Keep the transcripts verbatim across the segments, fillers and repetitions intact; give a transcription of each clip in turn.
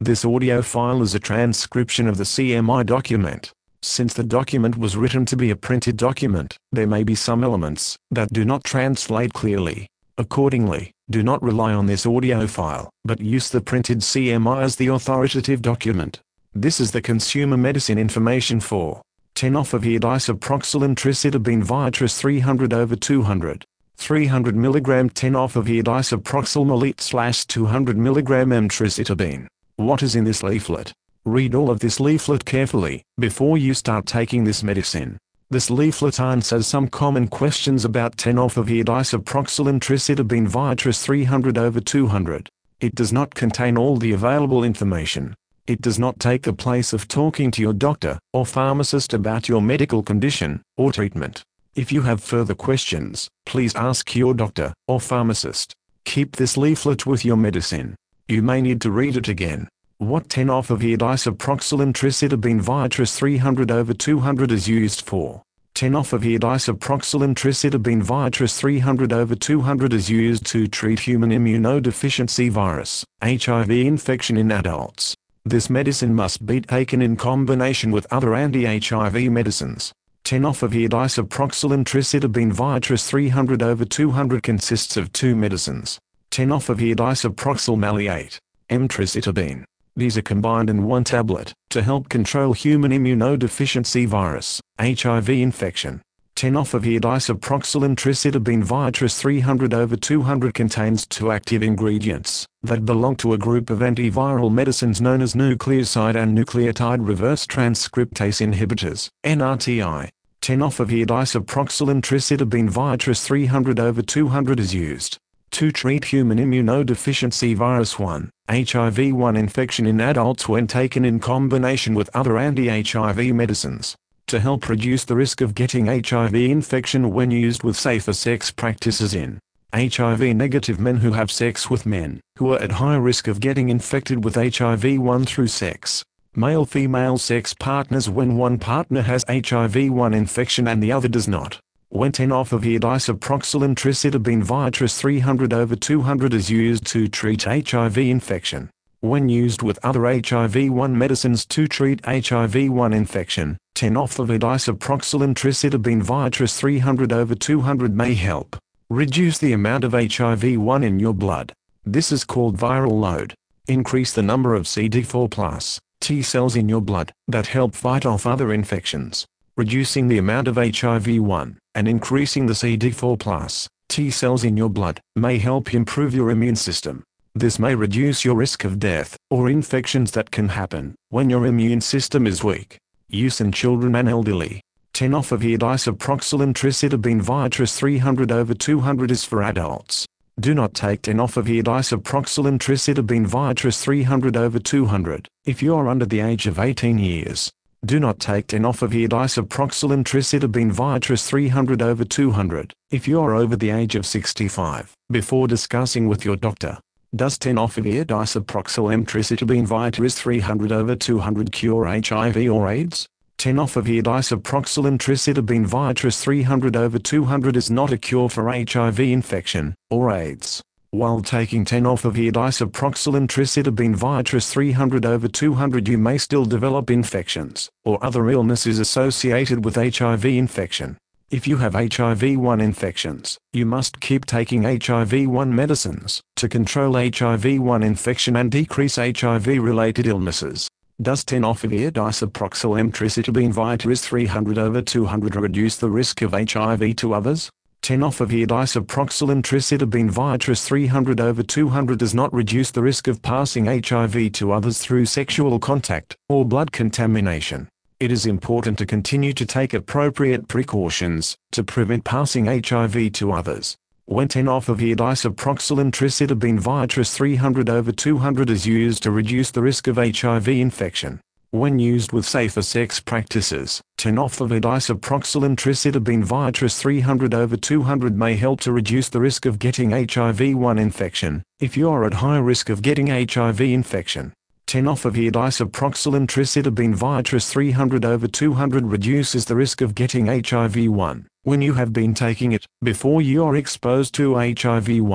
This audio file is a transcription of the C M I document. Since the document was written to be a printed document, there may be some elements that do not translate clearly. Accordingly, do not rely on this audio file, but use the printed C M I as the authoritative document. This is the consumer medicine information for tenofovir disoproxil emtricitabine Viatris three hundred over two hundred. three hundred milligram tenofovir disoproxil molite slash two hundred milligram emtricitabine. What is in this leaflet? Read all of this leaflet carefully before you start taking this medicine. This leaflet answers some common questions about tenofovir disoproxil emtricitabine Viatris three hundred over two hundred. It does not contain all the available information. It does not take the place of talking to your doctor or pharmacist about your medical condition or treatment. If you have further questions, please ask your doctor or pharmacist. Keep this leaflet with your medicine. You may need to read it again. What tenofovir disoproxil emtricitabine Viatris three hundred over two hundred is used for? Tenofovir disoproxil emtricitabine Viatris three hundred over two hundred is used to treat human immunodeficiency virus, H I V infection in adults. This medicine must be taken in combination with other anti-H I V medicines. Tenofovir disoproxil emtricitabine Viatris three hundred over two hundred consists of two medicines. Tenofovir disoproxil maleate, emtricitabine. These are combined in one tablet to help control human immunodeficiency virus, H I V infection. Tenofovir disoproxil emtricitabine Viatris three hundred over two hundred contains two active ingredients that belong to a group of antiviral medicines known as nucleoside and nucleotide reverse transcriptase inhibitors, N R T I. Tenofovir disoproxil emtricitabine Viatris three hundred over two hundred is used to treat human immunodeficiency virus one, H I V one infection in adults when taken in combination with other anti-H I V medicines, to help reduce the risk of getting H I V infection when used with safer sex practices in H I V-negative men who have sex with men who are at high risk of getting infected with H I V one through sex. Male-female sex partners when one partner has H I V one infection and the other does not. When tenofovir disoproxil emtricitabine Viatris three hundred over two hundred is used to treat H I V infection. When used with other H I V one medicines to treat H I V one infection, tenofovir disoproxil emtricitabine Viatris three hundred over two hundred may help reduce the amount of H I V one in your blood. This is called viral load. Increase the number of C D four plus T cells in your blood that help fight off other infections. Reducing the amount of H I V one and increasing the C D four plus T cells in your blood may help improve your immune system. This may reduce your risk of death or infections that can happen when your immune system is weak. Use in children and elderly. Tenofovir disoproxil emtricitabine Viatris three hundred over two hundred is for adults. Do not take tenofovir disoproxil emtricitabine Viatris three hundred over two hundred if you are under the age of eighteen years. Do not take tenofovir disoproxil emtricitabine Viatris three hundred over two hundred if you are over the age of sixty-five. Before discussing with your doctor, does tenofovir disoproxil emtricitabine Viatris three hundred over two hundred cure H I V or AIDS? Tenofovir disoproxil emtricitabine Viatris three hundred over two hundred is not a cure for H I V infection or AIDS. While taking tenofovir disoproxil emtricitabine Viatris three hundred over two hundred you may still develop infections or other illnesses associated with H I V infection. If you have H I V one infections, you must keep taking H I V one medicines to control H I V one infection and decrease H I V-related illnesses. Does tenofovir disoproxil emtricitabine Viatris three hundred over two hundred reduce the risk of H I V to others? Tenofovir disoproxil emtricitabine Viatris three hundred over two hundred does not reduce the risk of passing H I V to others through sexual contact or blood contamination. It is important to continue to take appropriate precautions to prevent passing H I V to others. When tenofovir disoproxil emtricitabine Viatris three hundred over two hundred is used to reduce the risk of H I V infection. When used with safer sex practices, tenofovir disoproxil emtricitabine Viatris three hundred over two hundred may help to reduce the risk of getting H I V one infection if you are at high risk of getting H I V infection. Tenofovir disoproxil emtricitabine Viatris three hundred over two hundred reduces the risk of getting H I V one when you have been taking it before you are exposed to H I V one.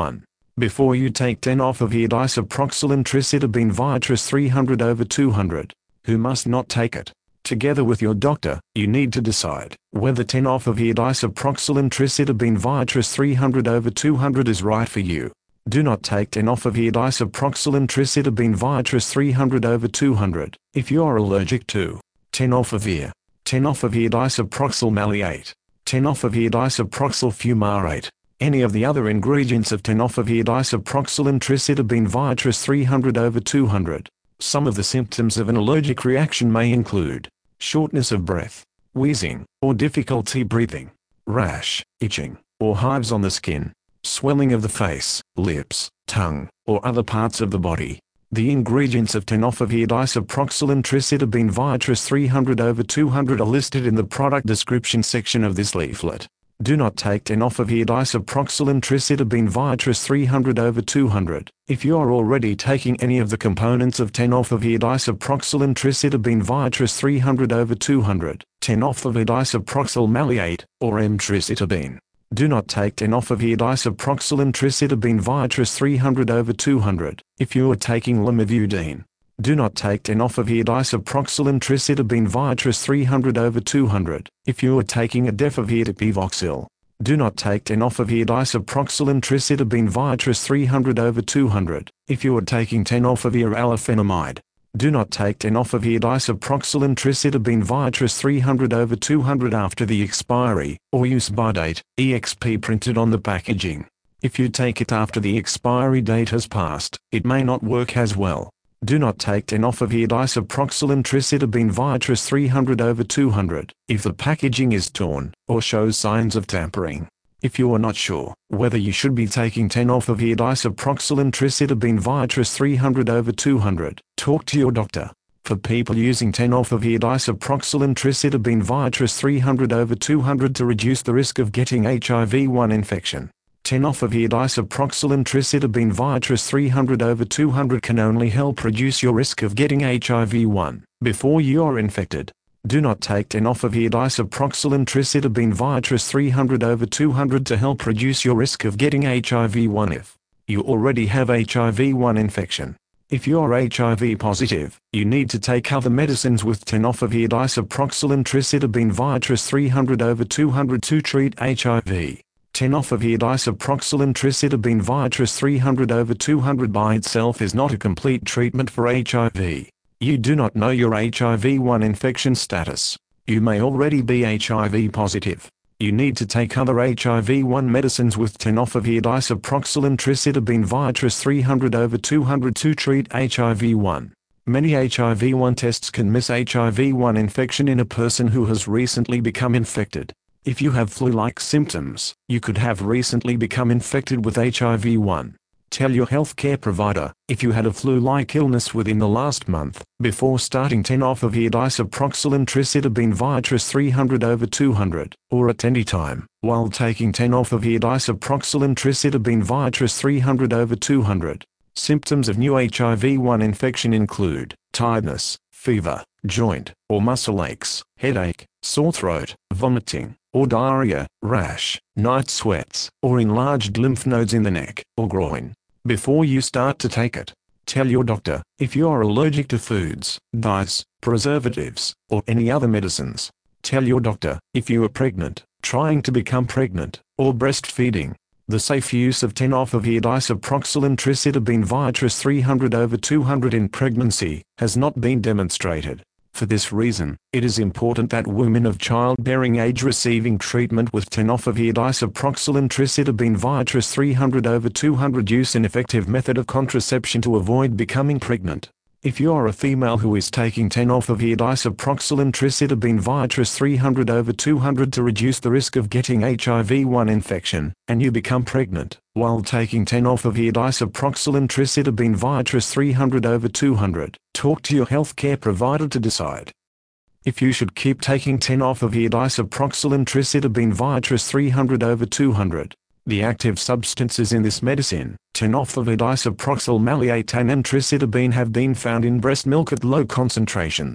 Before you take tenofovir disoproxil tricitabine Viatris three hundred over two hundred, who must not take it? Together with your doctor, you need to decide whether tenofovir disoproxil tricitabine Viatris three hundred over two hundred is right for you. Do not take tenofovir disoproxil tricitabine Viatris three hundred over two hundred if you are allergic to tenofovir, tenofovir disoproxil maleate, tenofovir disoproxil fumarate, any of the other ingredients of tenofovir disoproxil tricitabine Viatris three hundred over two hundred. Some of the symptoms of an allergic reaction may include shortness of breath, wheezing, or difficulty breathing, rash, itching, or hives on the skin, swelling of the face, lips, tongue, or other parts of the body. The ingredients of tenofovir disoproxil tricitabine Viatris three hundred over two hundred are listed in the product description section of this leaflet. Do not take tenofovir disoproxil tricitabine Viatris three hundred over two hundred if you are already taking any of the components of tenofovir disoproxil tricitabine Viatris three hundred over two hundred, tenofovir disoproxil maleate, or emtricitabine. Do not take tenofovir disoproxil tricitabine Viatris three hundred over two hundred if you are taking lamivudine. Do not take tenofovir disoproxil tricitabine Viatris three hundred over two hundred if you are taking adefovir dipivoxil. Do not take tenofovir disoproxil tricitabine Viatris three hundred over two hundred if you are taking tenofovir alafenamide. Do not take tenofovir disoproxil tricitabine Viatris three hundred over two hundred after the expiry or use by date, E X P printed on the packaging. If you take it after the expiry date has passed, it may not work as well. Do not take tenofovir disoproxil tricitabine Viatris three hundred over two hundred if the packaging is torn or shows signs of tampering. If you are not sure whether you should be taking tenofovir disoproxil tricitabine Viatris three hundred over two hundred, talk to your doctor. For people using tenofovir disoproxil tricitabine Viatris three hundred over two hundred to reduce the risk of getting H I V one infection, tenofovir disoproxil tricitabine Viatris three hundred over two hundred can only help reduce your risk of getting H I V one before you are infected. Do not take tenofovir disoproxil tricitabine Viatris three hundred over two hundred to help reduce your risk of getting H I V one if you already have H I V one infection. If you are H I V positive, you need to take other medicines with tenofovir disoproxil tricitabine Viatris three hundred over two hundred to treat H I V. Tenofovir disoproxil tricitabine Viatris three hundred over two hundred by itself is not a complete treatment for H I V. You do not know your H I V one infection status. You may already be H I V positive. You need to take other H I V one medicines with tenofovir disoproxil tricitabine Viatris three hundred over two hundred to treat H I V one. Many H I V one tests can miss H I V one infection in a person who has recently become infected. If you have flu-like symptoms, you could have recently become infected with H I V one. Tell your healthcare provider if you had a flu-like illness within the last month before starting tenofovir disoproxil tricitabine Viatris three hundred over two hundred, or at any time while taking tenofovir disoproxil tricitabine Viatris three hundred over two hundred. Symptoms of new H I V one infection include tiredness, fever, joint or muscle aches, headache, sore throat, vomiting, or diarrhea, rash, night sweats, or enlarged lymph nodes in the neck or groin. Before you start to take it, tell your doctor if you are allergic to foods, dyes, preservatives, or any other medicines. Tell your doctor if you are pregnant, trying to become pregnant, or breastfeeding. The safe use of tenofovir disoproxil tricitabine Viatris three hundred over two hundred in pregnancy has not been demonstrated. For this reason, it is important that women of childbearing age receiving treatment with tenofovir disoproxil tricitabine Viatris three hundred over two hundred use an effective method of contraception to avoid becoming pregnant. If you are a female who is taking tenofovir disoproxil tricitabine Viatris three hundred over two hundred to reduce the risk of getting H I V one infection, and you become pregnant while taking tenofovir disoproxil tricitabine Viatris three hundred over two hundred, talk to your healthcare provider to decide if you should keep taking tenofovir disoproxil tricitabine Viatris three hundred over two hundred. The active substances in this medicine, tenofovir disoproxil maleate and emtricitabine, have been found in breast milk at low concentrations.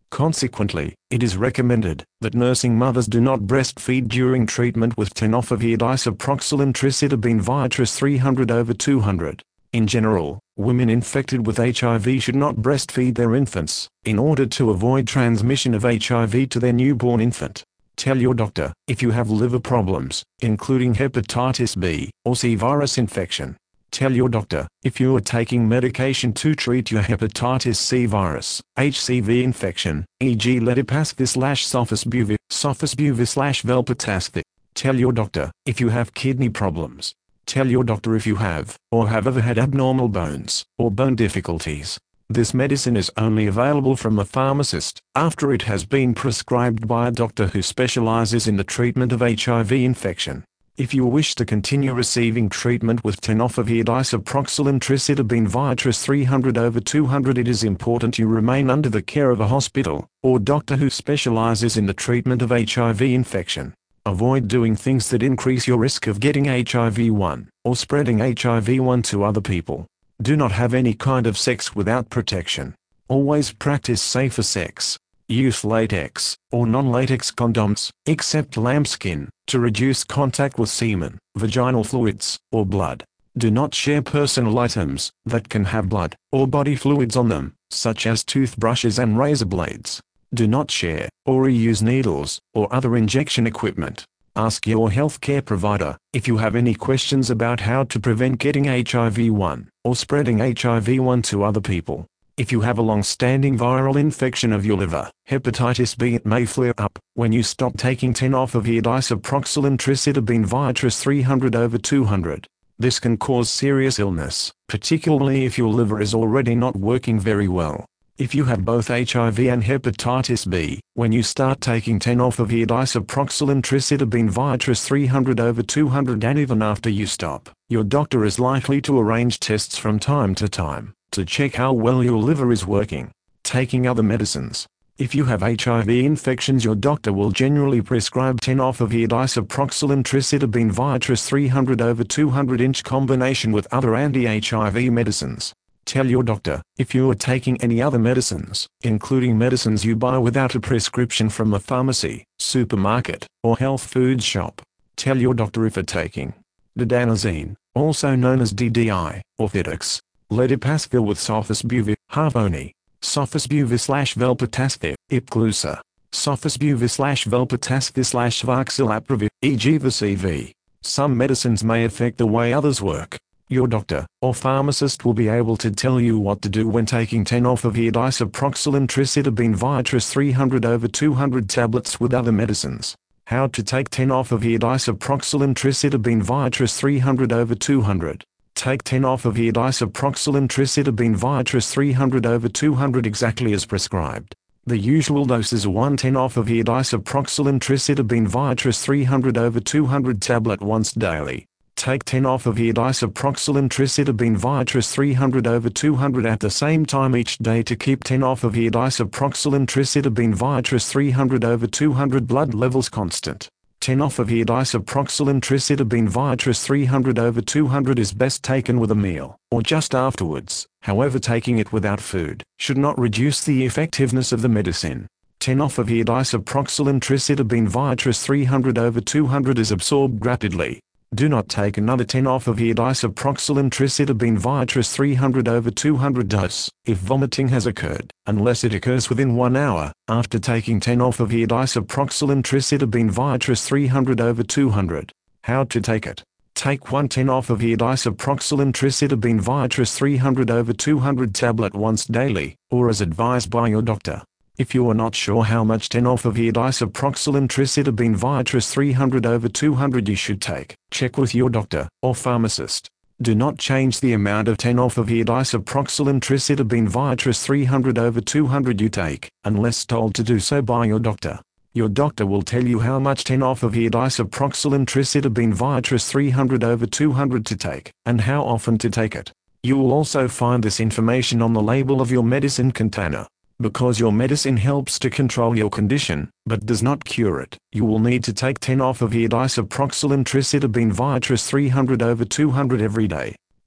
Consequently, it is recommended that nursing mothers do not breastfeed during treatment with tenofovir disoproxil tricitabine Viatris three hundred over two hundred. In general, women infected with H I V should not breastfeed their infants, in order to avoid transmission of H I V to their newborn infant. Tell your doctor if you have liver problems, including hepatitis B or C virus infection. Tell your doctor if you are taking medication to treat your hepatitis C virus, H C V infection, for example ledipasvir slash sofosbuvir, sofosbuvir slash velpatasvir. Tell your doctor if you have kidney problems. Tell your doctor if you have, or have ever had abnormal bones, or bone difficulties. This medicine is only available from a pharmacist, after it has been prescribed by a doctor who specializes in the treatment of H I V infection. If you wish to continue receiving treatment with tenofovir disoproxil tricitabine Viatris three hundred over two hundred, it is important you remain under the care of a hospital, or doctor who specializes in the treatment of H I V infection. Avoid doing things that increase your risk of getting H I V one, or spreading H I V one to other people. Do not have any kind of sex without protection. Always practice safer sex. Use latex, or non-latex condoms, except lambskin, to reduce contact with semen, vaginal fluids, or blood. Do not share personal items that can have blood, or body fluids on them, such as toothbrushes and razor blades. Do not share, or reuse needles, or other injection equipment. Ask your healthcare provider if you have any questions about how to prevent getting H I V one, or spreading H I V one to other people. If you have a long-standing viral infection of your liver, hepatitis B, it may flare up when you stop taking tenofovir disoproxil tricitabine Viatris three hundred over two hundred. This can cause serious illness, particularly if your liver is already not working very well. If you have both H I V and hepatitis B, when you start taking tenofovir disoproxil tricitabine Viatris three hundred over two hundred, and even after you stop, your doctor is likely to arrange tests from time to time, to check how well your liver is working. Taking other medicines. If you have H I V infections, your doctor will generally prescribe tenofovir disoproxil tricitabine Viatris three hundred over two hundred in combination with other anti-H I V medicines. Tell your doctor if you are taking any other medicines, including medicines you buy without a prescription from a pharmacy, supermarket, or health food shop. Tell your doctor if you're taking didanazine, also known as D D I, or Fidex, ledipasvir with sofosbuvir, Harvoni, sofosbuvir slash velpatasvir, Ipclusa, sofosbuvir slash velpatasvir slash varxilapravir, for example C V. Some medicines may affect the way others work. Your doctor or pharmacist will be able to tell you what to do when taking tenofovir disoproxil tricitabine Viatris three hundred over two hundred tablets with other medicines. How to take tenofovir disoproxil tricitabine Viatris three hundred over two hundred. Take tenofovir disoproxil tricitabine Viatris three hundred over two hundred exactly as prescribed. The usual dose is one tenofovir disoproxil tricitabine Viatris three hundred over two hundred tablet once daily. Take tenofovir disoproxil tricitabine Viatris three hundred over two hundred at the same time each day to keep tenofovir disoproxil tricitabine Viatris three hundred over two hundred blood levels constant. Tenofovir disoproxil tricitabine Viatris three hundred over two hundred is best taken with a meal, or just afterwards. However, taking it without food should not reduce the effectiveness of the medicine. Tenofovir disoproxil tricitabine Viatris three hundred over two hundred is absorbed rapidly. Do not take another tenofovir disoproxil tricitabine Viatris three hundred over two hundred dose if vomiting has occurred, unless it occurs within one hour after taking tenofovir disoproxil tricitabine Viatris three hundred over two hundred. How to take it? Take one tenofovir disoproxil tricitabine Viatris three hundred over two hundred tablet once daily, or as advised by your doctor. If you are not sure how much tenofovir disoproxil tricitabine Viatris three hundred over two hundred you should take, check with your doctor or pharmacist. Do not change the amount of tenofovir disoproxil tricitabine Viatris three hundred over two hundred you take, unless told to do so by your doctor. Your doctor will tell you how much tenofovir disoproxil tricitabine Viatris three hundred over two hundred to take, and how often to take it. You will also find this information on the label of your medicine container. Because your medicine helps to control your condition, but does not cure it, you will need to take tenofovir disoproxil tricitabine Viatris three hundred over two hundred every day.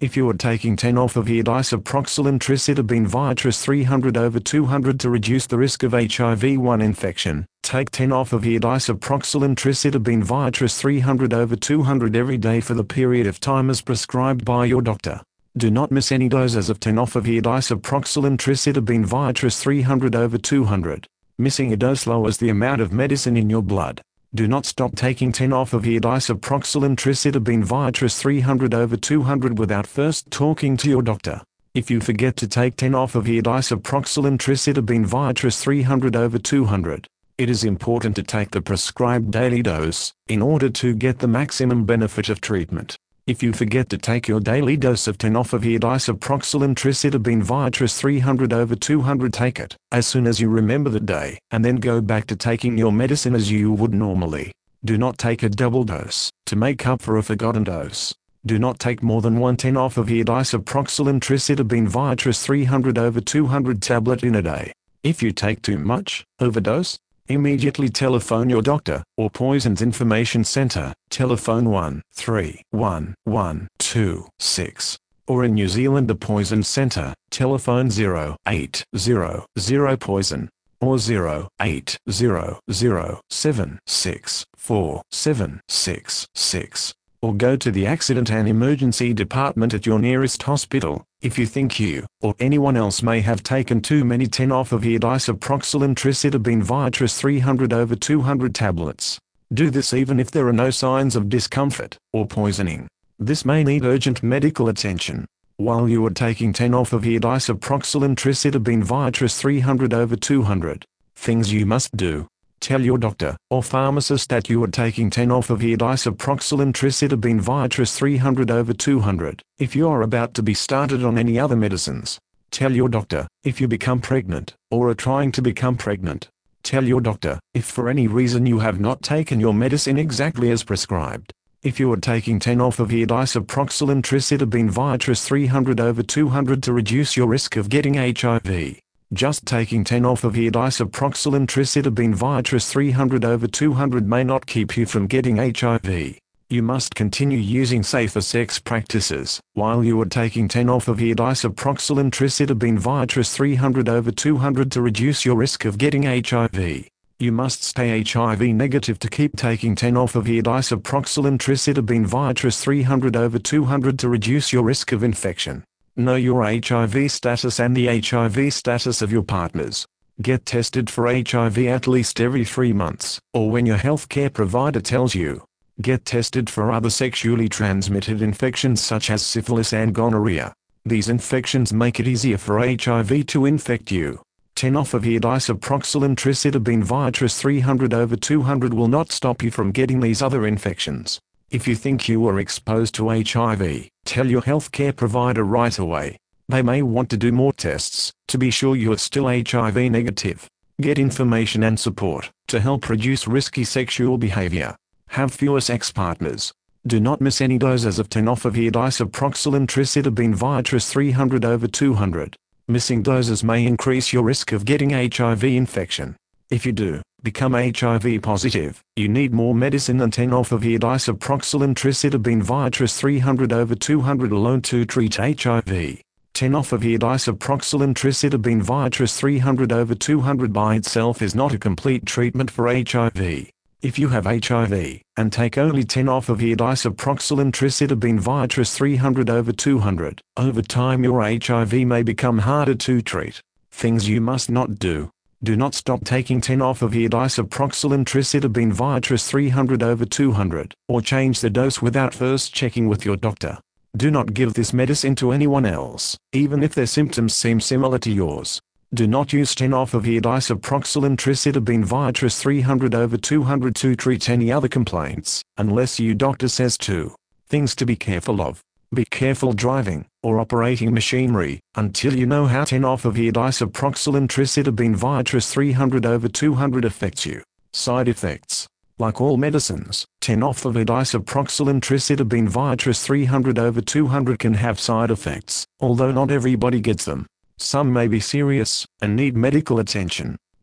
If you are taking tenofovir disoproxil and tricitabine Viatris three hundred over two hundred to reduce the risk of H I V one infection, take tenofovir disoproxil and tricitabine Viatris three hundred over two hundred every day for the period of time as prescribed by your doctor. Do not miss any doses of tenofovir disoproxil and tricitabine Viatris three hundred over two hundred. Missing a dose lowers the amount of medicine in your blood. Do not stop taking tenofovir disoproxil and tricitabine Viatris three hundred over two hundred without first talking to your doctor. If you forget to take tenofovir disoproxil and tricitabine Viatris three hundred over two hundred, it is important to take the prescribed daily dose, in order to get the maximum benefit of treatment. If you forget to take your daily dose of tenofovir disoproxil and tricitabine Viatris three hundred over two hundred, take it as soon as you remember the day, and then go back to taking your medicine as you would normally. Do not take a double dose to make up for a forgotten dose. Do not take more than one tenofovir disoproxil and tricitabine Viatris three hundred over two hundred tablet in a day. If you take too much, overdose, immediately telephone your doctor or Poisons Information Center, telephone one three one one two six, or in New Zealand the Poison Center, telephone zero eight zero zero poison, or zero eight zero zero seven six four seven six six, or go to the Accident and Emergency Department at your nearest hospital, if you think you, or anyone else may have taken too many tenofovir disoproxil and tricitabine Viatris three hundred over two hundred tablets. Do this even if there are no signs of discomfort or poisoning. This may need urgent medical attention. While you are taking tenofovir disoproxil and tricitabine Viatris three hundred over two hundred, things you must do. Tell your doctor or pharmacist that you are taking tenofovir disoproxil and tricitabine Viatris three hundred over two hundred. If you are about to be started on any other medicines, tell your doctor. If you become pregnant, or are trying to become pregnant, tell your doctor. If for any reason you have not taken your medicine exactly as prescribed, if you are taking tenofovir disoproxil and tricitabine Viatris three hundred over two hundred to reduce your risk of getting H I V, just taking tenofovir disoproxil and tricitabine Viatris three hundred over two hundred may not keep you from getting H I V. You must continue using safer sex practices while you are taking tenofovir disoproxil and tricitabine Viatris three hundred over two hundred to reduce your risk of getting H I V. You must stay H I V negative to keep taking tenofovir disoproxil and tricitabine Viatris three hundred over two hundred to reduce your risk of infection. Know your H I V status and the H I V status of your partners. Get tested for H I V at least every three months, or when your healthcare provider tells you. Get tested for other sexually transmitted infections such as syphilis and gonorrhea. These infections make it easier for H I V to infect you. Tenofovir disoproxil and tricitabine Viatris three hundred over two hundred will not stop you from getting these other infections. If you think you are exposed to H I V, tell your healthcare provider right away. They may want to do more tests to be sure you are still H I V negative. Get information and support to help reduce risky sexual behavior. Have fewer sex partners. Do not miss any doses of tenofovir disoproxil and tricitabine Viatris three hundred over two hundred. Missing doses may increase your risk of getting H I V infection. If you do become H I V positive, you need more medicine than tenofovir disoproxil and tricitabine Viatris three hundred over two hundred alone to treat H I V. Tenofovir disoproxil and tricitabine Viatris three hundred over two hundred by itself is not a complete treatment for H I V. If you have H I V, and take only tenofovir disoproxil and tricitabine Viatris three hundred over two hundred, over time your H I V may become harder to treat. Things you must not do. Do not stop taking tenofovir disoproxil and tricitabine Viatris three hundred over two hundred, or change the dose without first checking with your doctor. Do not give this medicine to anyone else, even if their symptoms seem similar to yours. Do not use tenofovir disoproxil and tricitabine Viatris three hundred over two hundred to treat any other complaints, unless your doctor says to. Things to be careful of. Be careful driving or operating machinery until you know how tenofovir disoproxil and tricitabine Viatris three hundred over two hundred affects you. Side effects. Like all medicines, tenofovir disoproxil and tricitabine Viatris three hundred over two hundred can have side effects, although not everybody gets them. Some may be serious and need medical attention.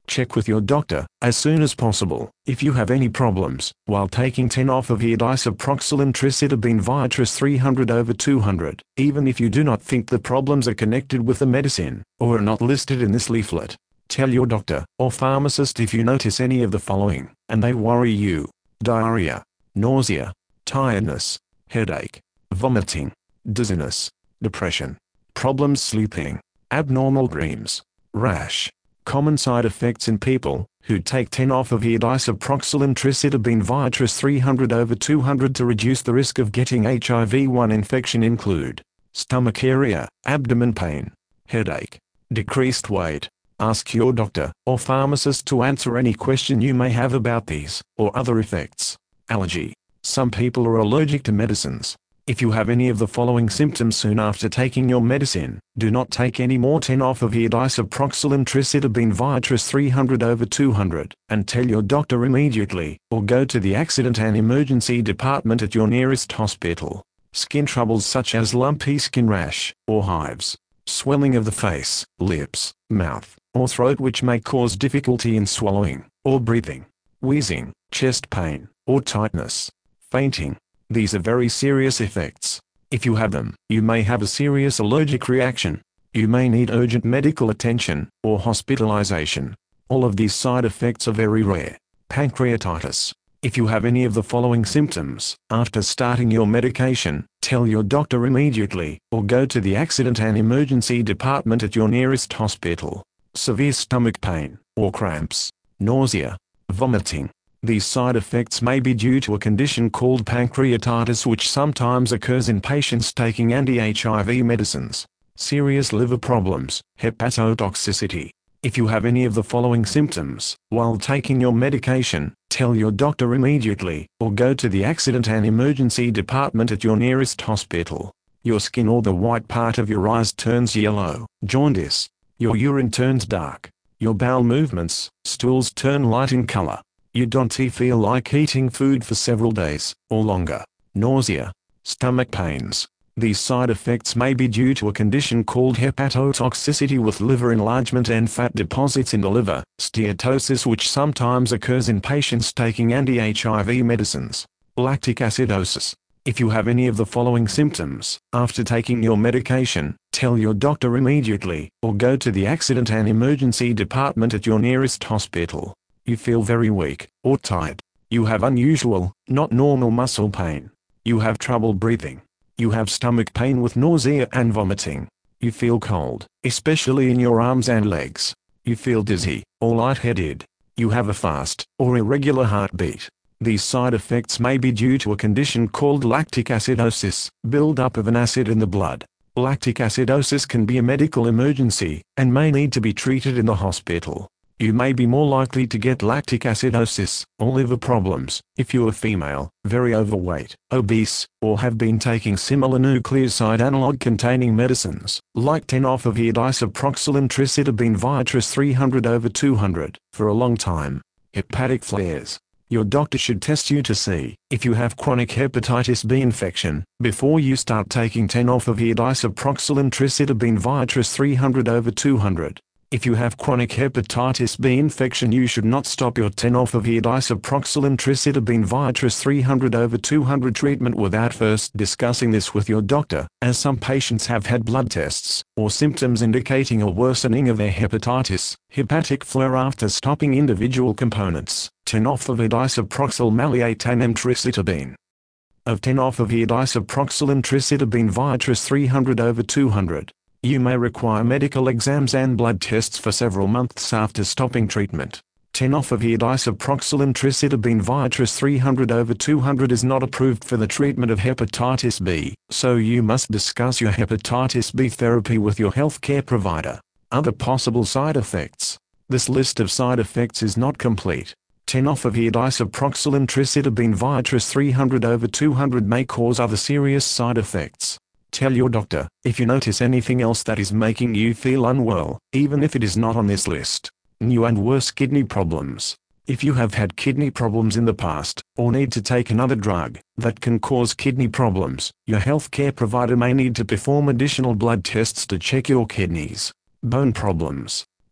Check with your doctor as soon as possible if you have any problems while taking tenofovir disoproxil tricitabine Viatris three hundred over two hundred, even if you do not think the problems are connected with the medicine or are not listed in this leaflet. Tell your doctor or pharmacist if you notice any of the following and they worry you: diarrhea, nausea, tiredness, headache, vomiting, dizziness, depression, problems sleeping, abnormal dreams, rash. Common side effects in people who take tenofovir disoproxil tricitabine Viatris three hundred over two hundred to reduce the risk of getting H I V one infection include stomach area, abdomen pain, headache, decreased weight. Ask your doctor or pharmacist to answer any question you may have about these or other effects. Allergy. Some people are allergic to medicines. If you have any of the following symptoms soon after taking your medicine, do not take any more tenofovir disoproxil tricitabine Viatris three hundred over two hundred, and tell your doctor immediately, or go to the accident and emergency department at your nearest hospital. Skin troubles such as lumpy skin rash, or hives, swelling of the face, lips, mouth, or throat which may cause difficulty in swallowing, or breathing, wheezing, chest pain, or tightness, fainting. These are very serious effects. If you have them, you may have a serious allergic reaction. You may need urgent medical attention, or hospitalization. All of these side effects are very rare. Pancreatitis. If you have any of the following symptoms, after starting your medication, tell your doctor immediately, or go to the accident and emergency department at your nearest hospital. Severe stomach pain, or cramps, nausea, vomiting. These side effects may be due to a condition called pancreatitis which sometimes occurs in patients taking anti-H I V medicines. Serious liver problems, hepatotoxicity. If you have any of the following symptoms while taking your medication, tell your doctor immediately, or go to the accident and emergency department at your nearest hospital. Your skin or the white part of your eyes turns yellow, jaundice. Your urine turns dark. Your bowel movements, stools turn light in color. You don't feel like eating food for several days, or longer. Nausea. Stomach pains. These side effects may be due to a condition called hepatotoxicity with liver enlargement and fat deposits in the liver, steatosis which sometimes occurs in patients taking anti-H I V medicines. Lactic acidosis. If you have any of the following symptoms, after taking your medication, tell your doctor immediately, or go to the accident and emergency department at your nearest hospital. You feel very weak, or tired. You have unusual, not normal muscle pain. You have trouble breathing. You have stomach pain with nausea and vomiting. You feel cold, especially in your arms and legs. You feel dizzy, or lightheaded. You have a fast, or irregular heartbeat. These side effects may be due to a condition called lactic acidosis, buildup of an acid in the blood. Lactic acidosis can be a medical emergency, and may need to be treated in the hospital. You may be more likely to get lactic acidosis, or liver problems, if you are female, very overweight, obese, or have been taking similar nucleoside analog-containing medicines, like tenofovir disoproxil tricitabine Viatris three hundred over two hundred, for a long time. Hepatic flares. Your doctor should test you to see if you have chronic hepatitis B infection before you start taking tenofovir disoproxil tricitabine Viatris three hundred over two hundred. If you have chronic hepatitis B infection, you should not stop your tenofovir disoproxil tricitabine Viatris three hundred over two hundred treatment without first discussing this with your doctor, as some patients have had blood tests or symptoms indicating a worsening of their hepatitis, hepatic flare after stopping individual components, tenofovir disoproxil maleate and emtricitabine. Of tenofovir disoproxil tricitabine Viatris three hundred over two hundred. You may require medical exams and blood tests for several months after stopping treatment. Tenofovir disoproxil tricitabine Viatris three hundred over two hundred is not approved for the treatment of hepatitis B, so you must discuss your hepatitis B therapy with your healthcare provider. Other possible side effects. This list of side effects is not complete. Tenofovir disoproxil tricitabine Viatris three hundred over two hundred may cause other serious side effects. Tell your doctor if you notice anything else that is making you feel unwell, even if it is not on this list. New and worse kidney problems. If you have had kidney problems in the past, or need to take another drug that can cause kidney problems, your healthcare provider may need to perform additional blood tests to check your kidneys. Bone problems.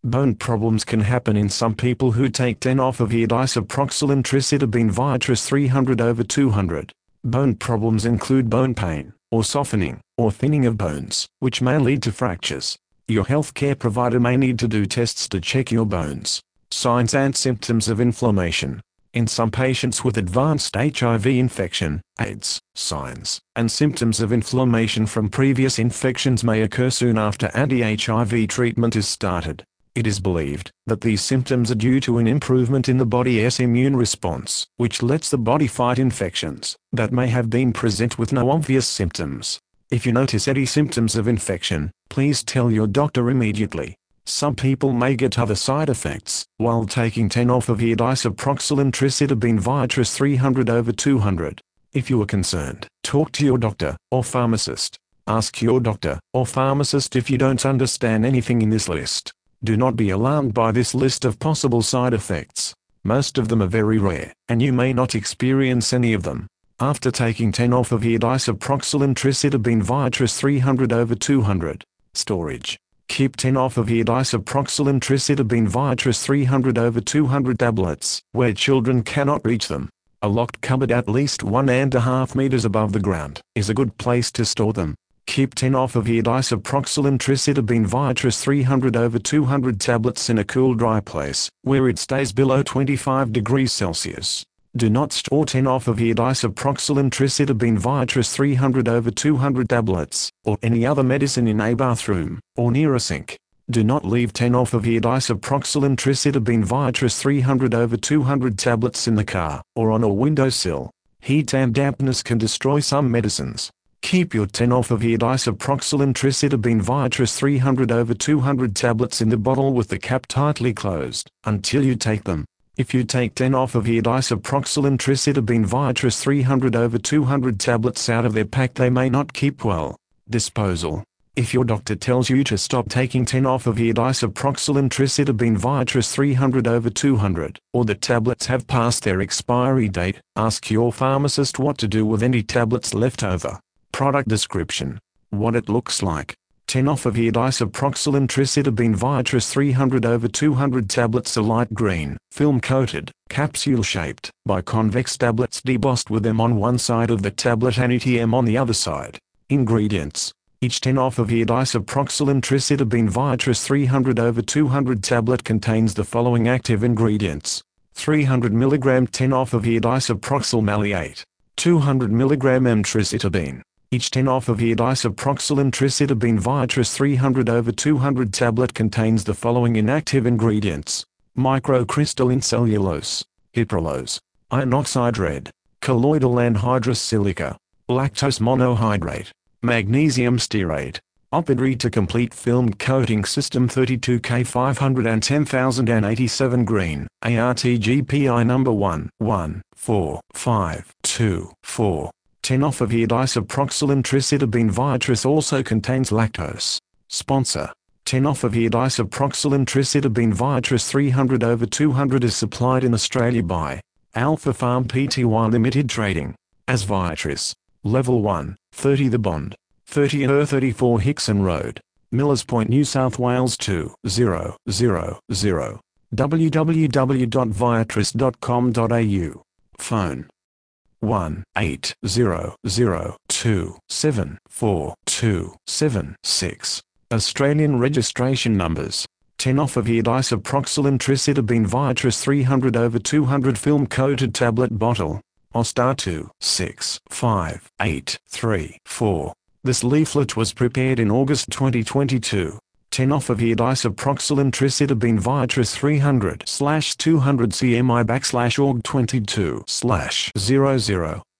Bone problems can happen in some people who take tenofovir disoproxil tricidobene Viatris three hundred over two hundred. Bone problems include bone pain, or softening, or thinning of bones, which may lead to fractures. Your healthcare provider may need to do tests to check your bones. Signs and symptoms of inflammation. In some patients with advanced H I V infection, AIDS, signs and symptoms of inflammation from previous infections may occur soon after anti-H I V treatment is started. It is believed that these symptoms are due to an improvement in the body's immune response, which lets the body fight infections that may have been present with no obvious symptoms. If you notice any symptoms of infection, please tell your doctor immediately. Some people may get other side effects while taking tenofovir disoproxil tricidobene Viatris three hundred over two hundred. If you are concerned, talk to your doctor or pharmacist. Ask your doctor or pharmacist if you don't understand anything in this list. Do not be alarmed by this list of possible side effects. Most of them are very rare, and you may not experience any of them. After taking tenofovir disoproxil tricidobene Viatris three hundred over two hundred. Storage. Keep tenofovir disoproxil tricidobene Viatris three hundred over two hundred tablets where children cannot reach them. A locked cupboard at least one and a half meters above the ground is a good place to store them. Keep tenofovir disoproxil tricidobene Viatris three hundred over two hundred tablets in a cool dry place where it stays below twenty-five degrees Celsius. Do not store tenofovir disoproxil tricidobene Viatris three hundred over two hundred tablets, or any other medicine in a bathroom, or near a sink. Do not leave tenofovir disoproxil tricidobene Viatris three hundred over two hundred tablets in the car, or on a windowsill. Heat and dampness can destroy some medicines. Keep your tenofovir disoproxil tricidobene Viatris three hundred over two hundred tablets in the bottle with the cap tightly closed, until you take them. If you take tenofovir disoproxil tricidobene Viatris three hundred over two hundred tablets out of their pack, they may not keep well. Disposal. If your doctor tells you to stop taking tenofovir disoproxil tricidobene Viatris three hundred over two hundred, or the tablets have passed their expiry date, ask your pharmacist what to do with any tablets left over. Product description. What it looks like. Tenofovir disoproxil tricidobene Viatris three hundred over two hundred tablets are light green, film-coated, capsule-shaped, biconvex tablets debossed with M on one side of the tablet and E T M on the other side. Ingredients. Each tenofovir disoproxil tricidobene Viatris three hundred over two hundred tablet contains the following active ingredients. three hundred milligrams tenofovir disoproxil maleate. two hundred milligrams emtricitabine. Each tenofovir disoproxil tricidobene Viatris three hundred over two hundred tablet contains the following inactive ingredients. Microcrystalline cellulose, hyprulose, iron oxide red, colloidal anhydrous silica, lactose monohydrate, magnesium stearate. Opidre to complete film coating system thirty-two K five hundred ten thousand eighty-seven green, A R T G P I number one one four five two four. Tenofovir disoproxil tricidobene Viatris also contains lactose. Sponsor. Tenofovir disoproxil tricidobene Viatris three hundred over two hundred is supplied in Australia by Alpha Farm Pty Limited Trading as Viatris. Level one, thirty The Bond, thirty R thirty-four Hickson Road, Millers Point, New South Wales two zero zero zero. w w w dot viatris dot com dot a u. Phone one eight zero zero two seven four two seven six. Australian registration numbers. Tenofovir disoproxil tricidobene Viatris three hundred over two hundred film coated tablet bottle. O S T A two six five eight three four. This leaflet was prepared in August twenty twenty-two. Tenofovir disoproxil tricidobene Viatris three hundred slash two hundred C M I backslash org twenty-two slash zero zero.